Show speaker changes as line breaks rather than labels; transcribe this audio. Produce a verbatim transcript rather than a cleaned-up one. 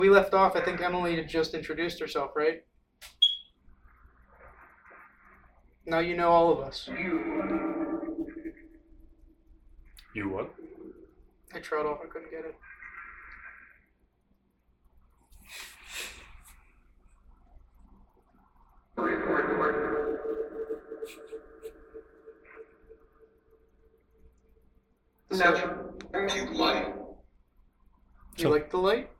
We left off, I think Emily had just introduced herself, right? Now you know all of us.
You what?
I tried off, I couldn't get it. So,
Natural light.
you like the light?